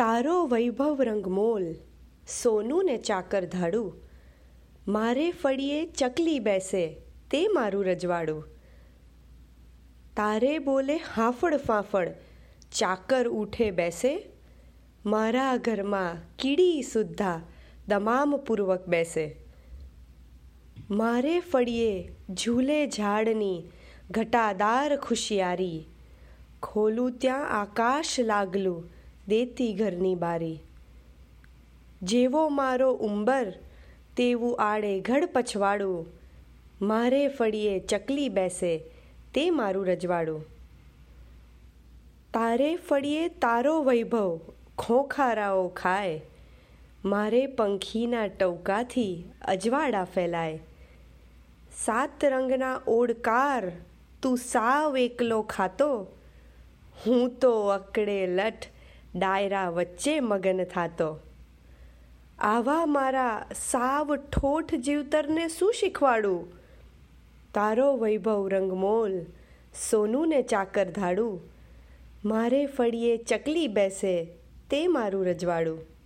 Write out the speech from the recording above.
તારો વૈભવ રંગમોલ, સોનું ને ચાકર ધાડું, મારે ફળીએ ચકલી બેસે તે મારું રજવાડું. તારે બોલે હાંફળ ફાંફળ, ચાકર ઉઠે બેસે, મારા ઘરમાં કીડી સુદ્ધા દમામપૂર્વક બેસે. મારે ફળીએ ઝૂલે ઝાડની ઘટાદાર ખુશિયારી, ખોલું ત્યાં આકાશ લાગલું દેતી ઘરની બારી. જેવો મારો ઉંબર તેવું આડે ઘડ પછવાડું, મારે ફળીએ ચકલી બેસે તે મારું રજવાડું. તારે ફળીએ તારો વૈભવ ખોખારાઓ ખાય, મારે પંખીના ટવકાથી અજવાળા ફેલાય. સાત રંગના ઓડકાર તું સાવ એકલો ખાતો, હું તો અકડે લઠ ડાયરા વચ્ચે મગન થાતો. આવા મારા સાવ ઠોઠ જીવતરને શું શીખવાડું, તારો વૈભવ રંગમોલ, સોનું ને ચાકર ધાડું, મારે ફળીએ ચકલી બેસે તે મારું રજવાડું.